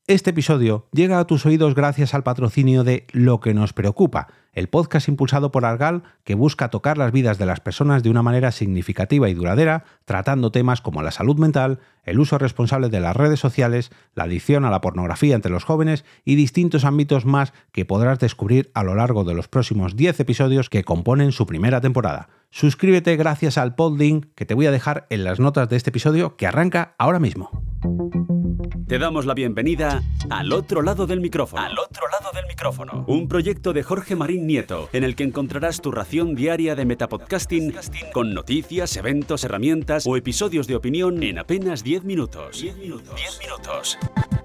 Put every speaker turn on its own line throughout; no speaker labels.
Este episodio llega a tus oídos gracias al patrocinio de Lo que nos preocupa, el podcast impulsado por Argal que busca tocar las vidas de las personas de una manera significativa y duradera, tratando temas como la salud mental, el uso responsable de las redes sociales, la adicción a la pornografía entre los jóvenes y distintos ámbitos más que podrás descubrir a lo largo de los próximos 10 episodios que componen su primera temporada. Suscríbete gracias al podlink que te voy a dejar en las notas de este episodio que arranca ahora mismo.
Te damos la bienvenida Al Otro Lado del Micrófono. Al Otro Lado del Micrófono. Un proyecto de Jorge Marín Nieto, en el que encontrarás tu ración diaria de metapodcasting con noticias, eventos, herramientas o episodios de opinión en apenas 10 minutos. 10 minutos.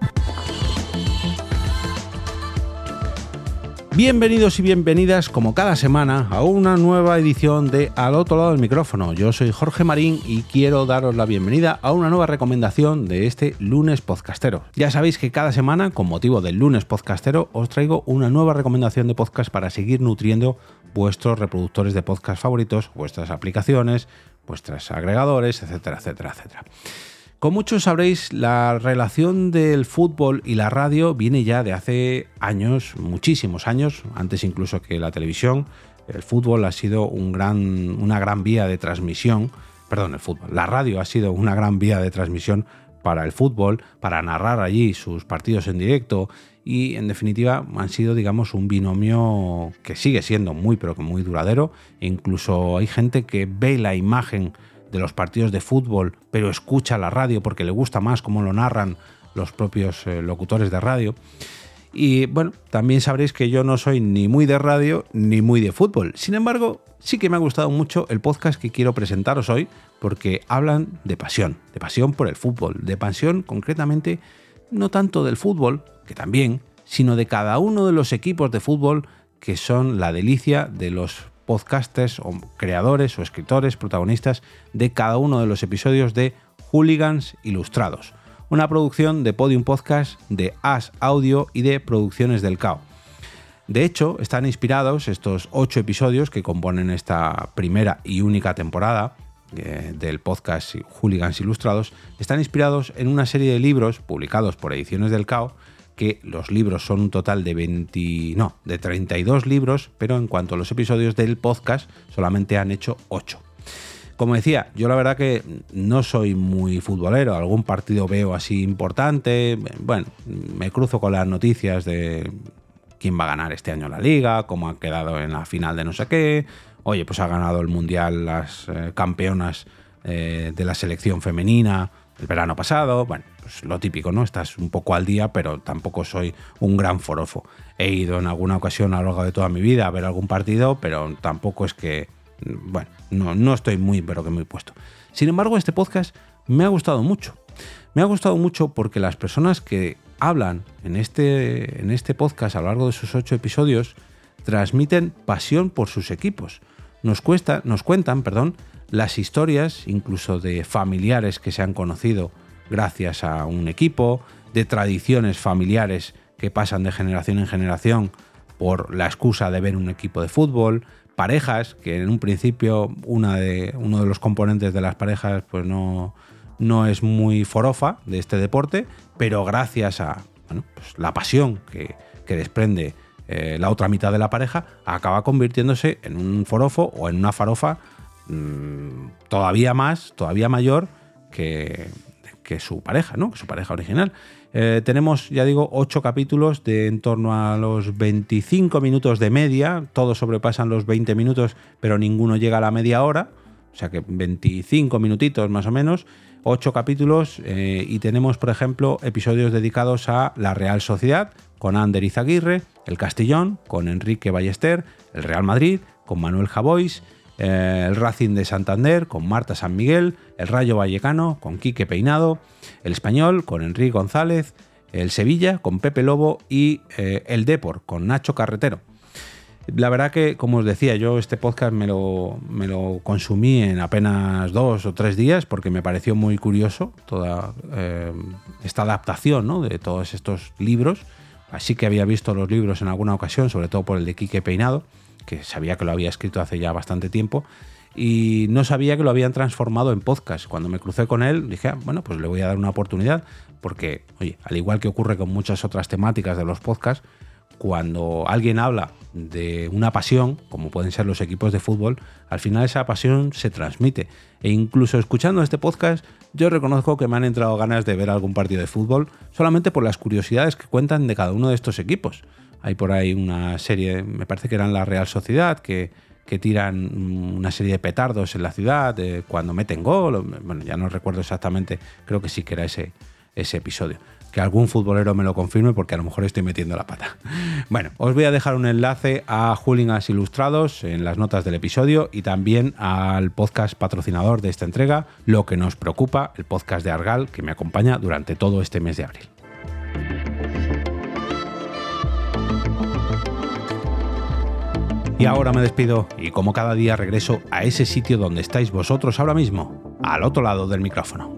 Bienvenidos y bienvenidas, como cada semana, a una nueva edición de Al Otro Lado del Micrófono. Yo soy Jorge Marín y quiero daros la bienvenida a una nueva recomendación de este lunes podcastero. Ya sabéis que cada semana, con motivo del lunes podcastero, os traigo una nueva recomendación de podcast para seguir nutriendo vuestros reproductores de podcast favoritos, vuestras aplicaciones, vuestros agregadores, etcétera, etcétera, etcétera. Como muchos sabréis, la relación del fútbol y la radio viene ya de hace años, muchísimos años, antes incluso que la televisión. El fútbol ha sido una gran vía de transmisión, la radio ha sido una gran vía de transmisión para el fútbol, para narrar allí sus partidos en directo y, en definitiva, han sido, digamos, un binomio que sigue siendo muy, pero que muy duradero. Incluso hay gente que ve la imagen de los partidos de fútbol, pero escucha la radio porque le gusta más cómo lo narran los propios locutores de radio. Y bueno, también sabréis que yo no soy ni muy de radio ni muy de fútbol. Sin embargo, sí que me ha gustado mucho el podcast que quiero presentaros hoy porque hablan de pasión por el fútbol, de pasión concretamente no tanto del fútbol, que también, sino de cada uno de los equipos de fútbol que son la delicia de los podcasters o creadores o escritores, protagonistas de cada uno de los episodios de Hooligans Ilustrados, una producción de Podium Podcast, de As Audio y de Producciones del Cao. De hecho, están inspirados estos 8 episodios que componen esta primera y única temporada del podcast Hooligans Ilustrados, están inspirados en una serie de libros publicados por Ediciones del Cao, que los libros son un total de 32 libros, pero en cuanto a los episodios del podcast solamente han hecho 8. Como decía, yo la verdad que no soy muy futbolero, algún partido veo así importante, bueno, me cruzo con las noticias de quién va a ganar este año la Liga, cómo ha quedado en la final de no sé qué, oye, pues ha ganado el Mundial las campeonas de la selección femenina el verano pasado, bueno, pues lo típico, ¿no? Estás un poco al día, pero tampoco soy un gran forofo. He ido en alguna ocasión a lo largo de toda mi vida a ver algún partido, pero tampoco es que, bueno, no estoy muy, pero que muy puesto. Sin embargo, este podcast me ha gustado mucho. Me ha gustado mucho porque las personas que hablan en este podcast a lo largo de sus 8 episodios transmiten pasión por sus equipos. Nos cuentan, las historias, incluso de familiares que se han conocido gracias a un equipo, de tradiciones familiares que pasan de generación en generación por la excusa de ver un equipo de fútbol, parejas que en un principio uno de los componentes de las parejas pues no es muy forofa de este deporte, pero gracias a pues la pasión que desprende la otra mitad de la pareja, acaba convirtiéndose en un forofo o en una farofa todavía mayor que su pareja, ¿no? Que su pareja original. Tenemos, ya digo, 8 capítulos de en torno a los 25 minutos de media, todos sobrepasan los 20 minutos, pero ninguno llega a la media hora, o sea que 25 minutitos más o menos, 8 capítulos y tenemos, por ejemplo, episodios dedicados a la Real Sociedad, con Ander Izaguirre, el Castellón, con Enrique Ballester, el Real Madrid, con Manuel Javois, el Racing de Santander con Marta San Miguel, el Rayo Vallecano con Quique Peinado, el Español con Enrique González, el Sevilla con Pepe Lobo y el Depor con Nacho Carretero. La verdad que, como os decía, yo este podcast me lo consumí en apenas 2 o 3 días porque me pareció muy curioso toda esta adaptación, ¿no?, de todos estos libros. Así que había visto los libros en alguna ocasión, sobre todo por el de Quique Peinado, que sabía que lo había escrito hace ya bastante tiempo. y no sabía que lo habían transformado en podcast. Cuando me crucé con él dije, bueno, pues le voy a dar una oportunidad porque, oye, al igual que ocurre con muchas otras temáticas de los podcasts, cuando alguien habla de una pasión, como pueden ser los equipos de fútbol, al final esa pasión se transmite. E incluso escuchando este podcast, yo reconozco que me han entrado ganas de ver algún partido de fútbol solamente por las curiosidades que cuentan de cada uno de estos equipos. Hay por ahí una serie, me parece que era en la Real Sociedad, que tiran una serie de petardos en la ciudad cuando meten gol. Bueno, ya no recuerdo exactamente, creo que sí que era ese episodio. Que algún futbolero me lo confirme porque a lo mejor estoy metiendo la pata. Bueno, os voy a dejar un enlace a Hooligans Ilustrados en las notas del episodio y también al podcast patrocinador de esta entrega, Lo que nos preocupa, el podcast de Argal, que me acompaña durante todo este mes de abril. Y ahora me despido y como cada día regreso a ese sitio donde estáis vosotros ahora mismo, al otro lado del micrófono.